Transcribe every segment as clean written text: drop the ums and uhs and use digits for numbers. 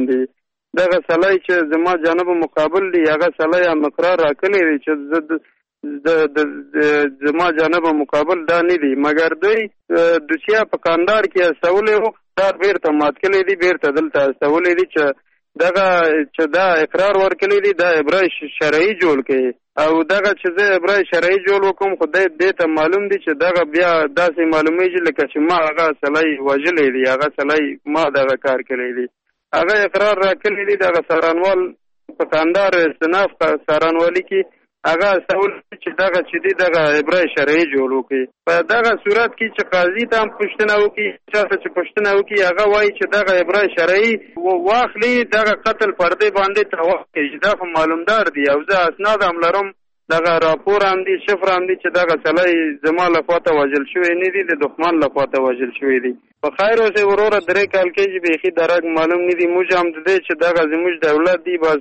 باندې دغه سړی چې زما جانب مقابل دی هغه سړی مقرر راکلی دی چې زما جانب مقابل دا نه دی مګر دوی دوسیه په کاندار کې استولې وو کار بیرته مات کلی دی بیرته دلته استولې دی چې دا اقرار ورکلی دی دا ابرای شرعي جوړ کړي او دغه چې زه ابرای شرعي جوړ وکم خدای دې ته معلوم دی چې دغه بیا داسې معلومیږي لکه چې ما هغه سړی وژلی دی هغه سړی ما دغه کار کړی دی هغه اقرار راکلی دی دغه سارانوال په کاندار استناف سارانوالي کې هغه سوال چې دغه چې دی دغه ابرای شرعي جوړ وکړي په دغه صورت کې چې قاضي ته هم پوښتنه وکړي چاته چې پوښتنه وکړي هغه وایي چې دغه ابرای شرعي واخلي دغه قتل پردې باندې توقع کوي دا خو معلومدار دی او زه اسناد هم لرم دغه راپور هم دی شفر هم دی چې دغه سړی زما لخوا ته وژل شوی نه دی د دښمن لخوا ته وژل شوی دی په خیر اوسې وروره 3 کال کېږي بیخي درک معلوم نه دی موږ هم د دې چې دغه زموږ دولت دی بس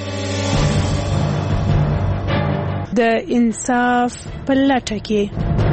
د انصاف په لټه کې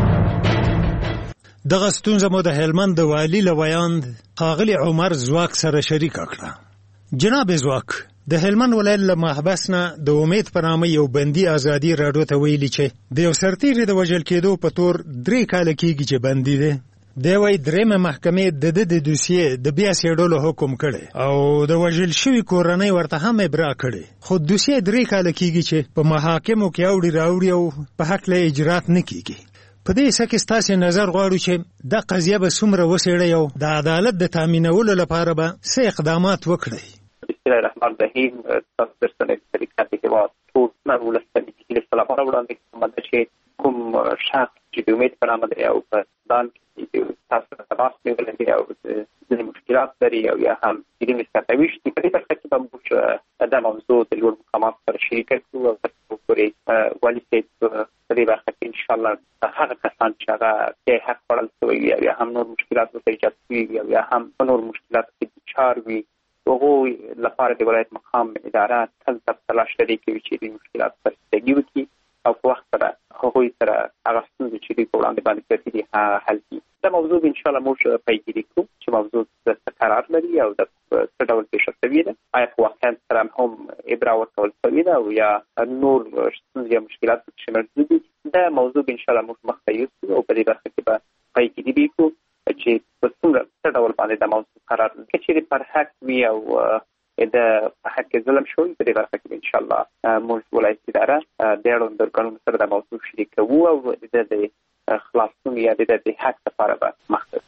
دغه ستونزه مو د هلمند د والي له ویاند ښاغلي عمر ځواک سره شریکه کړه. جناب ځواک د هلمند ولایت له محبس نه د امید په نامه یو بندي ازادي راډیو ته ویلي چې د یو سرتیري د وژل کېدو په تور 3 کاله کېږي چې بندي دی. دی وایي درېیمه محکمې د دوسیې د بیا څېړلو حکم کړی او د وژل شوي کورنۍ ورته هم ابرا کړی خو دوسیې 3 کاله کېږي چې په محاکمو کې اوړي راوړي او په هکله اجرات نه کېږي. په دې څه کې ستاسې نظر غواړو چې دا قضیه به څومره وڅېړئ او د عدالت د تامینولو لپاره به څه اقدامات وکړئ. بسم الله الرحمن الرحیم. تاسو درسره طریقه کې واه ټول ولستاني کې له سلام وړاندې کوم چې کوم شخص چې د امید په نامه دی او په دان تاسو تماس نیولې او د مشکلات لري او یا هم د مستقویش په دې برخه کې به موږ دا موضوع د لوړ مقامات سره شریک کړو او پرې والي صاحب په دې برخه کې ان شاء الله هغه کسان چې هغه د حق وړل شوي او یا هم نور مشکلات ورته ایجاد شوي او یا هم نور مشکلات کې دچار وي هغه لپاره د ولایت مقام اداره تل تلاش لري کوي چې د مشکلات پر ستګي وکړي او په وخت سره هغوی سره هغه ستونزې چې دوی په وړاندې باندې پرتې دي حل کړي. دا موضوع ان شاء الله موږ پیګیري کوو چې موضوع څه قرار لري او د څه ډول پیښه شوې ده آیا په واقعیت سره هم ابرا ورکول شوې ده او یا نور ستونزې یا مشکلات چې موجود دي. دا موضوع ان شاء الله موږ مخته یوسو او په دې برخه کې به پیګیري کوو چې په څه ډول باندې دا موضوع قرار کړي چې پر حق وي او د حق ظلم شوی په دې برخه کې ان شاء الله موږ ولایت اداره د اړوند قانون سره د موضوع شریکو او د خلاصون یا د حق لپاره به مختص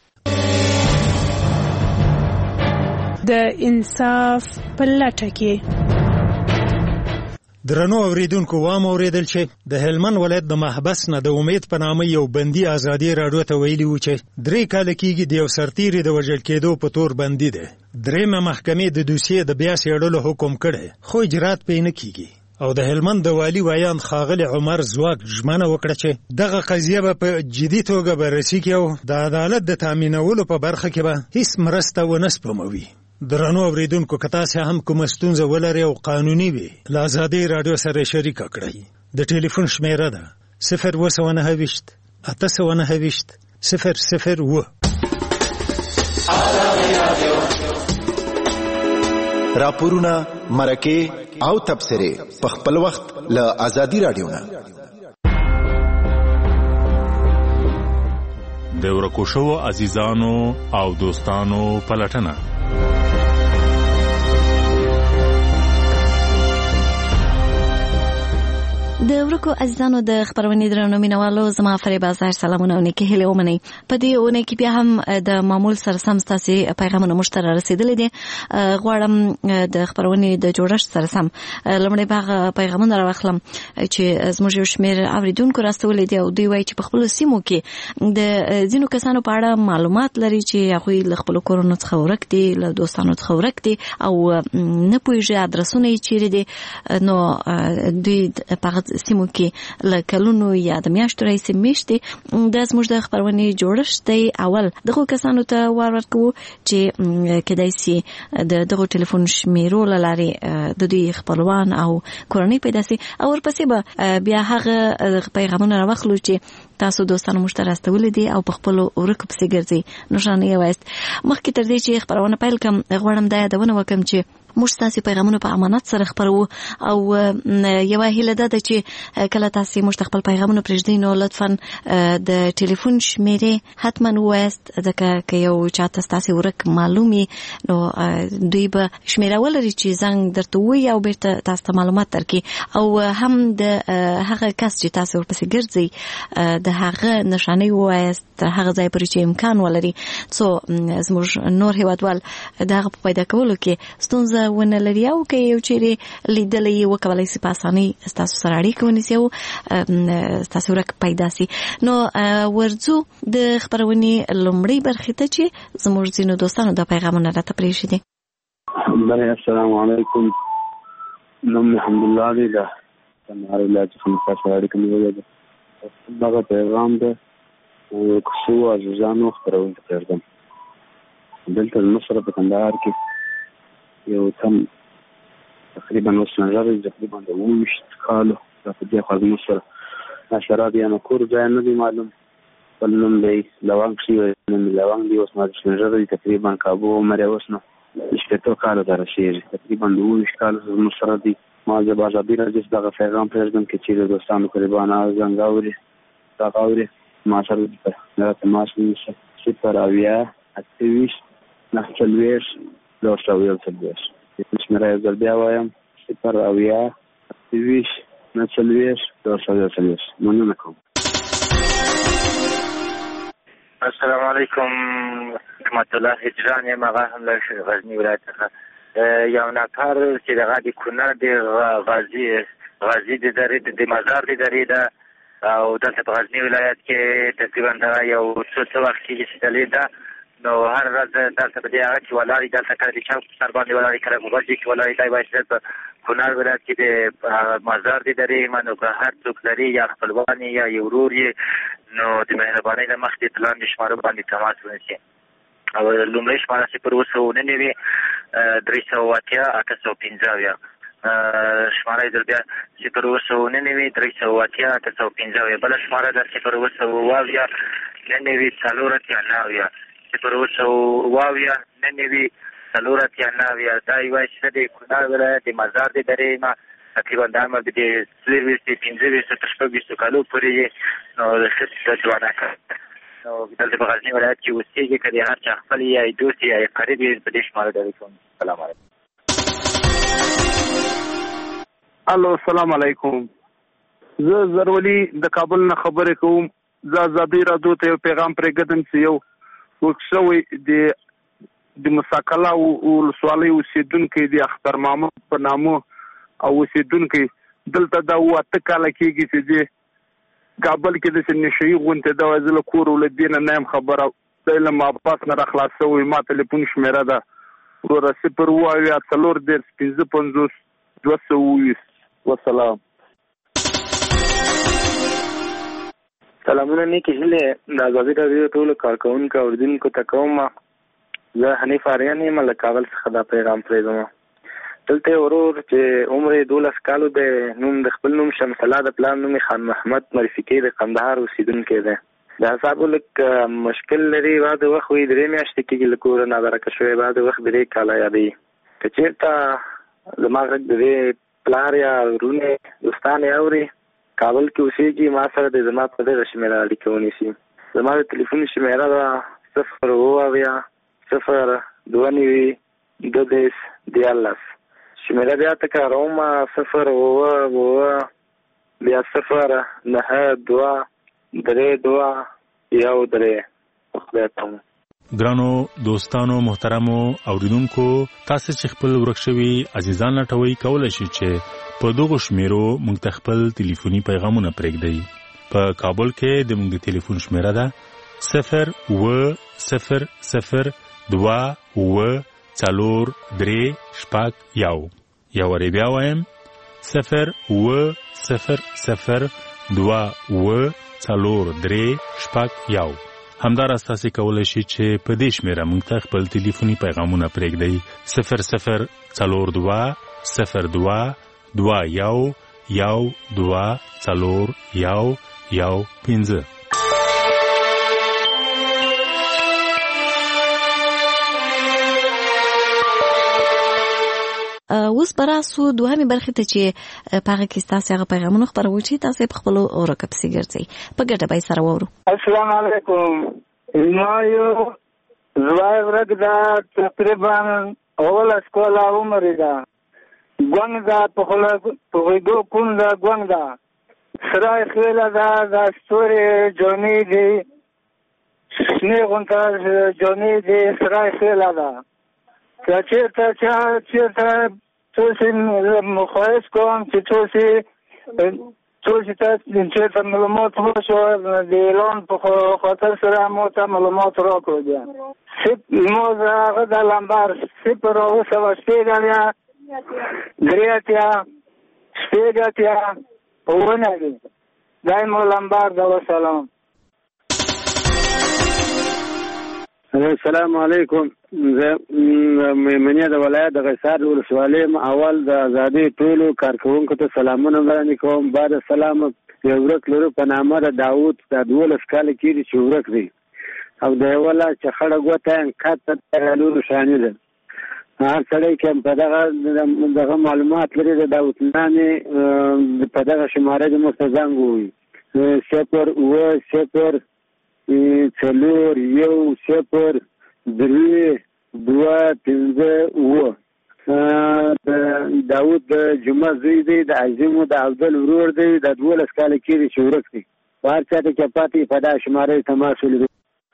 د انصاف په لټه کې. درنو اوریدونکو وام اوریدل چې د هلمند ولایت د محبس نه د امید په نامه یو بندي ازادي راډیو ته ویلي و چې 3 کاله کېږي د یو سرتیري د وژل کېدو په تور بندي دی. درېیمه محکمې د دوسیې د بیا څېړلو حکم کړی خو اجرات پرې نه کېږي او د هلمند د والي ویاند ښاغلي عمر ځواک ژمنه وکړه چې دغه قضیه به په جدي توګه بررسي کړي او د عدالت د تامینولو په برخه کې به هیڅ مرسته ونه سپموي. درنو اوریدونکو که تاسې هم کومه ستونزه ولرئ او قانوني وي له ازادۍ راډیو سره شریکه کړئ. د ټلیفون شمیره ده 029 829 001. راپورونه مرکه او تبصره په خپل وخت له ازادي راډیو نه. د ورکو شوو عزیزانو او دوستانو پلټنه. د ورکو عزیزانو د خبرونې درنو مینوالو زما فریبا زهر سلامونه او نیکه هیله ومنئ. په دې اونۍ کې بیا هم د معمول سره سم ستاسې پیغامونه موږ ته رارسېدلي دي. غواړم د خبرونې د جوړښت سره سم لومړی به هغه پیغامونه راواخلم چې زموږ یو شمېر اورېدونکو راستولي دي او دوی وایي چې په خپلو سیمو کې د ځینو کسانو په اړه معلومات لري چې هغوی له خپلو کورونو څخه ورک دي له دوستانو څخه ورک دي او نه پوهېږي ادرسونه یې چیرې دي. نو دوی په سیمو کې له کلونو یا د میاشتو راهیسې میشتې دا زموږ د خپرونې جوړښت دی. اول دغو کسانو ته وار ورکوو چې کېدای شي د دغو ټلیفون شمیرو له لارې د دوی خپلوان او کورنۍ پیدا شي او ورپسې به بیا هغه پیغامونه راواخلو چې تاسو دوستانو موږ ته راستولي دي او په خپلو ورکو پسې ګرځئ. نو شانې یې وایست مخکې تر دې چې خپرونه پیل کړم غواړم دا یادونه وکړم چې موږ تاسو پیغامونه په امانت سره خبرو او یو هیله ده چې کله تاسو موږ خپل پیغامونه پرېږدئ نو لطفا د ټلیفون شمیرې حتما وایست ځکه یو چاته تاسو ورک معلومي نو دوی به شمیره ولري چې زنګ درته وي او بیرته تاسو ته معلومات درکړي او هم د هغه کس چې تاسو ورپسې ګرځئ د هغه نشانه وایست هغه ځای پر چې امکان ولري څو زموږ نور هیوادوال دغه پیدا کولو کې ستونزه ونه لري او کې یو چیرې لیدلې وکولای شي په اسانۍ تاسو سره اړیکه ونیسي او تاسو ورک پیدا شي نو ورځو د خبرونې لومړی برخه ته چې زموږ ځینو دوستانو د پیغامونه راته پرېښي دي. السلام علیکم. نوم الحمدلله دی دا تنهار الله چې خمسه سره اړیکه نیولې ده دغه پیغام ده او کوڅو عزیزانو خبرونه پرېږدم. دلته مصر په کندهار کې یو تم تقریبا وسنجر تقریبا د 20 کالو د دې خدمت سره اشراب یا کور ځای نه دی معلوم بلنم دی لوانګ شي لوانګ دی اوس ما سنجر تقریبا کابو عمر اوسنو شپږ کالو درشي تقریبا 20 کالو مصر دی ما د بازابی راځي دغه پیغام پرېږدم کې چې دوستانو قربانه زنګاوري تاغاوري ما سره د تماس صفر اویا اتویش نحچلویش لوش اویل سلویش شمیره یو بیا وایم صفر اویا اتویش نحچلویش لوش اویل سلویش مننه کوم. السلام علیکم رحمت الله هجران یم هغه هم له غزني ولایت څخه یو نفر چې دغه د کونړ د غازي د درې د مزار د درې ده او دلته په غزني ولایت کې تقریبا دغه یو څه وخت کې چلې ده نو هر ورځ دلته په دې هغه چې ولاړې دلته کله د چوک سر باندې ولاړې کله په غوږ کې ولاړې دی باید په کونړ ولایت کې د مزار د درې منو که هر څوک لري یا خپلوان یا یو ورور یې نو د مهربانۍ له مخې د لاندې شمارو باندې تماس ونیسي او لومړی شماره 029 380 شماره در بیا 029 380 815 بله شماره در 020 ننوي څلورتیا ناویا 020 ننوي څلورتیا ناویا دا یوه چې د کونړ ولایت د مزار د درې ما تقریبا دا عمر د 25 تر 26 کالو پورې نو د ښځې ځوانه کړ نو دلته په غزني ولایت کې اوسېږي که د هر چا خپل یا دوست یا قریب یې په دې شماره ډالۍ کوم. سلام علیکم. الو السلام علیکم. زه زرولي د کابل نه خبرې کوم. زه آزادۍ راډیو ته یو پیغام پرېږدم چې یو ورک شوی د مساکله ولسوالۍ اوسېدونکی د اختر محمد په نامه او اوسېدونکی دلته دا 8 کاله کېږي چې دی کابل کې داسې نشهیي غونډې ده وایي زه له کور له دې نه یم خبره دی له ماباس نه راخلاص شوی ما تلیفون شمېره ده وروره 0 4 250 وسلام. سلامونه نیکې هیلې د ازادي راډیو ټولو کارکوونکو اورېدونکو ته کوم. زه حنیف آریان یم له کابل څخه دا پیغام پرېږدم. دلته ورور چې عمر 12 کالو دی نوم د خپل نوم شمس الله د پلار نوم خان محمد مرفقي د قندهار اوسېدونکی دی. د اعصابو لږ مشکل لري بعد وخت وي 3 میاشتې کېږي له کوره نابرکه شوی بعد وخت 3 کاله یادوي که چېرته زما غږ د دې پلار یا ورونه دوستان یې اوري کابل کې اوسېږي ما سره د زما په دغه شمېره اړیکه ونیسي. زما د تلیفون شمېره ده 0 2 10 شمېره بیا تکراروم 0 بیا 0 9 2 3 2 ګرانو دوستانو محترمو اوریدونکو تاسو چې خپل ورک شوي عزیزان لټوي کولای شئ چې په دغه شمیرو موږ ته خپل ټلیفوني پیغامونه پرېږدئ. په کابل کې د موږ د ټلیفون شمیره ده 0 یا وری بیا وایم 0 همدار تاسو کولای شئ چې په دې شمیره موږ ته خپل ټلیفوني پیغامونه پرېږدئ 00221 اوس براسو دوهمې برخې ته چې په هغه کې ستاسو هغه پیغامونه خپروو چې تاسو په خپلو ورکه پسې ګرځئ په ګډه به یې سره واورو. السلام علیکم. ما یو زوای ورک دا تقریبا اوله سکوله عمر ده ګونګ ده په غوږو کوم ده ګونګ ده سرای خیله ده دا ستوري جونې دي شنې غونته جونې دي سرای خیله ده که چېرته څو شي مخواهش کوم چې څو شي ته چېرته معلومات وشو د اعلان په خاطر سره مو ته معلومات راکړو بیا مو هغه د لمبر 0 درياتيا شپېږاتیا اوونه دي دایمو لمبار د وسلام. السلام علیکم. منیا د ولایت د قیصار ولسوالۍ اول د ازادۍ ټولو کارکوونکو ته سلامونه وړاندې کوم. بعد سلام یو ورک لرو په نامه د داود د 12 کال کېږي چې ورک دی او د یوله چې خړه ګوته کاته لورو شانې ده. هر سړی کې په دغه معلومات لري د داود نامې په دغه شماره د مستزنګ وي 0 0 4 1 0 3 2 5 داود د جمعه زوی دی د عظیمو د عبدل ورور دی د 12 کال کېږي چې ورک دی. په هر چا ته چې پاتې په دا شماره تماس ولري.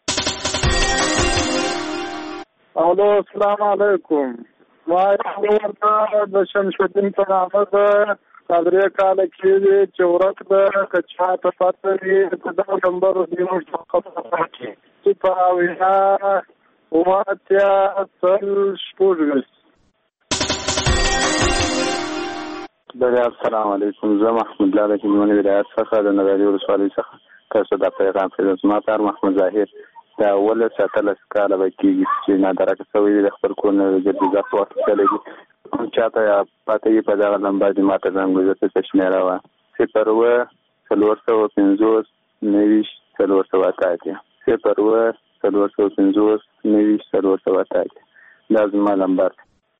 الو السلام علیکم. ما ورته د شمس الدین په نامه د 3 کال کېږي چې ورک ده که چا ته پته وي په دغه نمبر دې موږ خبره راکړي چې په اویا اواتیا سل شپږ. السلام علیکم. زه محمود الله د کلمونې ولایت څخه د نغري ولسوالۍ څخه تاسو د پیغام فیض ما تر محمود ظاهر دا ول 17 کال به کېږي چې نادرکه شوی د خپل کور نه ګرځي ځکه وخت چلېږي کوم چاته پاتې په دغه نمبر دې ماته زنګ وزته څه شمیره وه 0 450 90 480 0 450 90 480 دا زما نمبر.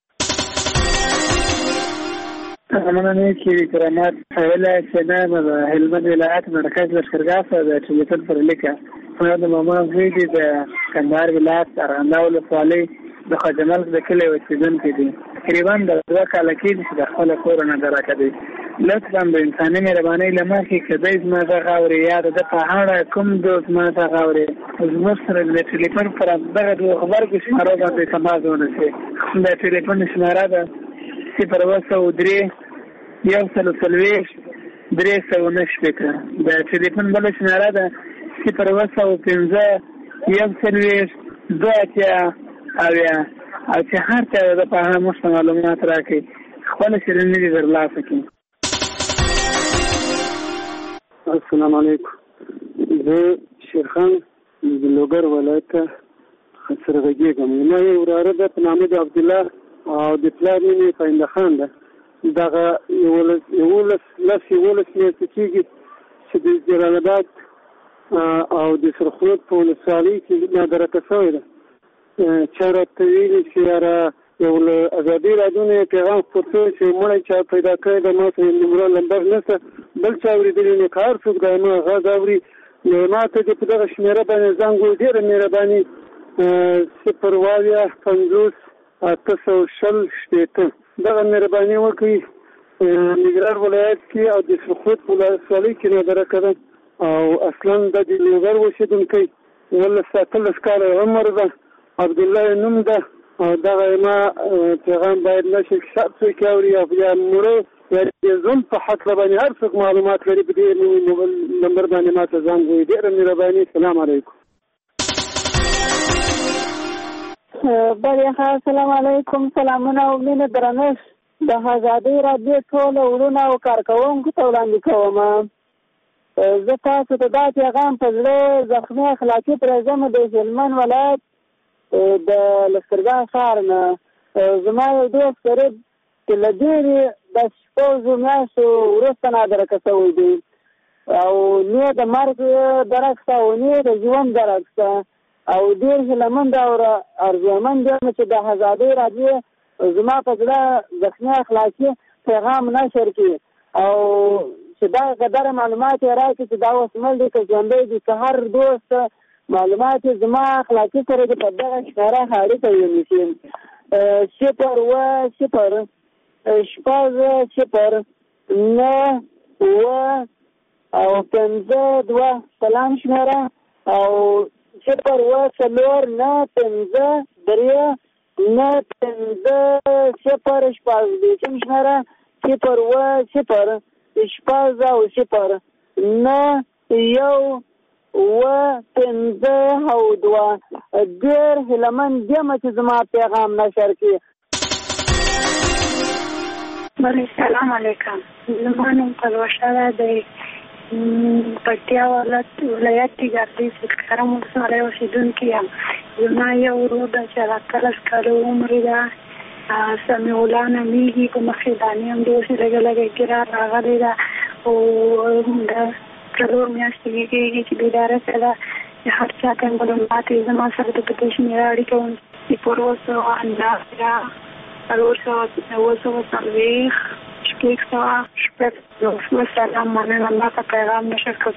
مننه کې کرامات اوله سلام د هلمند ولایت مرکز لشکرګاه څخه د ټلیفون پر لیکه ما د ماما زوی دی د کندهار ولایت ارغنداو ولسوالۍ د خجمل د کلي اوسیدونکی دی. تقریبا د 2 کال کې چې د خپل کور نه درکه دی لطفا د انساني مهربانۍ له مخې کدی زما څخه اوري یا د په اړه کوم د زما څخه اوري زموږ سره د ټلیفون پر دغه د خبر کې شماره باندې تماس ونیسي. د ټلیفون شماره ده 0 1 3 3 د ټلیفون بل شماره ده 0 5 1 3 2 اویا او چې هر څه د په اړه مو معلومات راکړي خپل شرنې دې درلاسه کړي. السلام علیکم. زه شیرخان د لوګر ولایت سره غږیږم. ما یو وراره ده په نامه د عبدالله او د پلار نوم یې پاینده خان ده. دغه 11 میاشتې کېږي چې د جلال آباد او د سرخود په ولسوالۍ کې نادرکه شوې ده. چا راته ویلي چې یاره یو له ازادۍ راډیو نه پیغام خپور شوی چې مړی چا پیدا کړی ده ما ته نمبر نمبر نشته بل چا اورېدلی نه که هر څوک دا نو غږ اوري نو ما ته دې په دغه شمېره باندې زنګ ووایي ډېره مهرباني 0 50 860 دغه مهرباني وکړي. ننګرهار ولایت کې او د سرخود په ولسوالۍ کې نادرکه ده او اصلا د لوګر اوسېدونکی 17 کاله عمر ده عبدالله نوم ده او دغه ما پیغام باید نشي شاید څوک اوري او یا مړه یا د ژوند په حق باندې هر څوک معلومات لري په دې نمبر باندې ما ته زنګ ووایي. ډېره مهرباني. السلام علیکم. بله السلام علیکم. سلامونه او مینه درنښت د ازادۍ راډیو ټولو وروڼو او کارکوونکو ته وړاندې کوم. زه تاسو ته دا پیغام په زړه زخمي اخلاقي پرېږدم د هلمند ولایت د لښکرګاه ښار نه. زما یو دوست قریب چې له ډېرې د 6 میاشتو وروسته نادرکه شوی دی او نه د مرګ درک شته او نه د ژوند درک شته او ډېر هیلهمند او ارزومند یم چې د ازادۍ راډیو زما په زړه ذهني اخلاقي پیغام نشر کړي او چې دا قدر معلومات یې راکړي چې دا اوس مړ دی که ژوندی دی که هر دوست معلومات زما اخلاقي سره د په دغه ښکاره اړیکه ونیسي 0 او 5 سلام شمیره او 0 4 9 5 3 9 5 0 شمیره 0 او 0 9 1 5 او 2 ډېر هیلهمند یم چې زما پیغام نشر کړي. السلام علیکم. زما نوم پلوشه ده د پکتیا ولایت کې ګردیز کرم ولسوالۍ اوسېدونکې یم. زما یو ورور ده چې 18 کاله عمر ده، سمیع الله نومیږي، په مخې دانې هم د اوسې لږه لږه ګیره راغلې ده او د 4 میاشتې کېږي چې بیداره څه ده چې هر چا ته معلومات یې زما سره د پکې شمېره اړیکه ونیسي. پر 940 سلام مننه ما ته پیغام نشر کړ.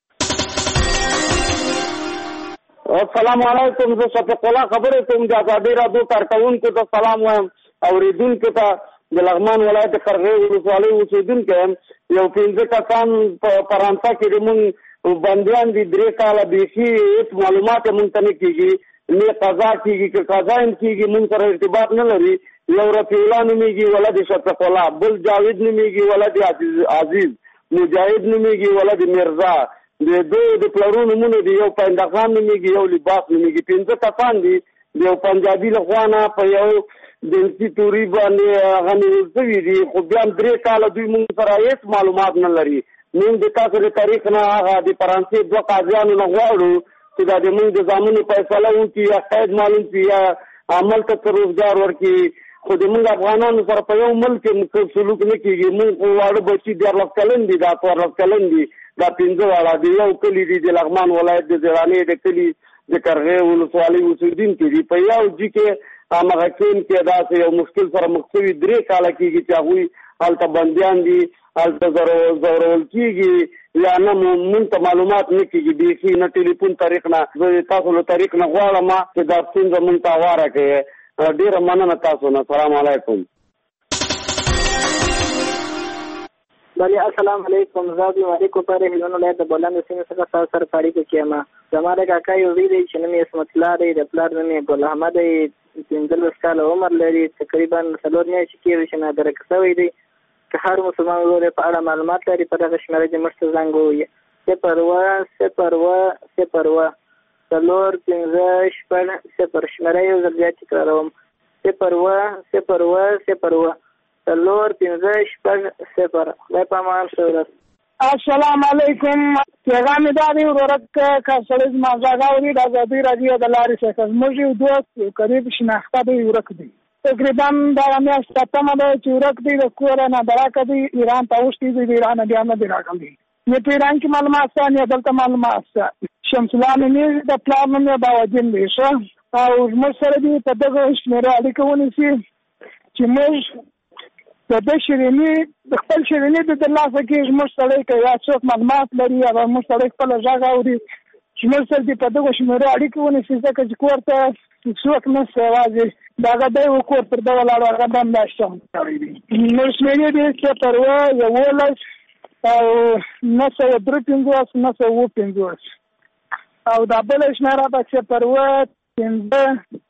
السلام علیکم. زه شفیق الله خبرې کوم د ازادۍ راډیو کارکوونکو ته سلام وایم، اورېدونکو ته د لغمان ولایت قرغې ولسوالۍ اوسېدونکی یم. یو 15 کسان په فرانسه کې زموږ بندیان دي، 3 کاله بیخي هېڅ معلومات یې مونږ ته نه کېږي، نه قضا کېږي که قضا هم کېږي مونږ سره ارتباط نه لري. یو رفیع الله نومیږي ولد شفیق الله، بل جاوید نومیږي ولد عزیز، مجاهد نومیږي ولد میرزا، د دوی د پلرو نومونه دي، یو پاینده خان نومیږي، یو لباس نومیږي. 15 کسان دي. د یو پنجابي له خوا نه په یو دلسي توري باندې هغه نیول شوي دي، خو بیا هم 3 کاله دوی مونږ سره هېڅ معلومات نه لري. مونږ د تاسو د تاریخ نه هغه د فرانسې 2 قاضیانو نه غواړو چې دا د مونږ د زامنو فیصله وکړي، یا قید معلوم کړي یا عمل ته روزګار ورکړي. خو د مونږ افغانانو سره په یو ملک کې سلوک نه کېږي. مونږ خو واړه بچي 14 کلن دي، دا 14 کلن دي، دا 15 واړه د یو کلي دي د لغمان ولایت د زرانې د کلي د قرغې ولسوالۍ اوسېدونکي دي. په یو جي کې همغه کین کې داسې یو مشکل سره مخ شوي 3 کاله کېږي چې هغوی هلته بندیان دي، هلته ځورول کېږي یا نه مونږ ته معلومات نه کېږي بیخي، نه ټلیفون طریق نه. زه تاسو له طریق نه غواړم چې دا ستونزه مونږ ته هواره کړئ. ډېره مننه تاسو نه. سلام علیکم. بله السلام علیکم. زه د مالک پر هلمند ولایت د بولان سیمې څخه تاسو سره اړیکه کوم. زما د کاکا یو وی دی چې نوم یې عصمت الله دی، د پلار نوم یې ګل احمد دی، 15 کاله عمر لري، تقریبا 4 میاشتې کېږي چې نادرک شوی دی. که هر مسلمان ورور په اړه معلومات لري په دغه شمېره کې موږ ته زنګ ووهي. 0 شمېره یو ځل بیا تکراروم 0 خدای په امان ښه ورځ. السلام علیکم. پیغام دا دی ورک که سړی زما غږ اوري د ازادۍ راډیو د لارې څخه زموږ یو دوست قریب شناخته دی ورک دی، تقریبا دغه میاشت 7مه ده چې ورک دی، د کوره نادراکه دی، ایران ته اوښتي دی، د ایران بیا نه دی راغلی، نه په ایران کې معلومات شته نه دلته معلومات شته. شمس الله نومیږي، د پلار نوم یې باودین دی ښه، او زموږ سره دې په دغه شمېره اړیکه ونیسي چې موږ د ده شیریني د خپل شیریني د ترلاسه کېږي. زموږ سړی که یا څوک معلومات لري یا زموږ سړی خپله غږ اوري چې موږ سره دې په دغه شمېره اړیکه ونیسي، ځکه چې کور ته څوک نشته، یوازې د هغه دی و کور پر ده ولاړ، هغه به همداسې کړی دی. موږ شمېرې دي 0 11 او 953 955 او دا بله شمېره به 0 5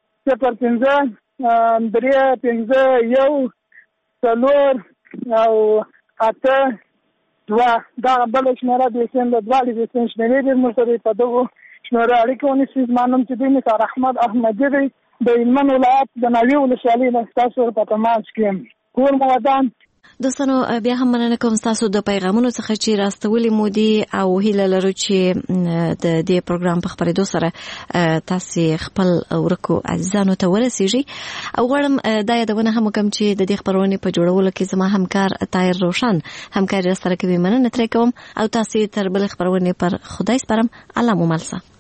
0 5 3 5 1 4 او 8 2 دا بله شمېره د سین د دواړې د سین شمېرې دي. موږ سره په دغو شمېره اړیکه ونیسي. زما نوم چې دی نثار احمد احمدي دی، د هلمند ولایت د ناوې ولسوالۍ نه ستاسو په تماس کې یم. کور مو ودان. دوستانو بیا هم مننه کوم ستاسو د پیغامونو څخه چې راستولې مو دي او هیله لرو چې د دې پروګرام په خبرېدو سره تاسو خپل ورکو عزیزانو ته ورسیږي. او غواړم دا یادونه هم وکړم چې د دې خبرونې په جوړولو کې زما همکار طاهر روشن همکاري سره کوي. مننه ترې کوم او تاسو تر بل خبرونه پر خدای سپارم. الله مو مل شه.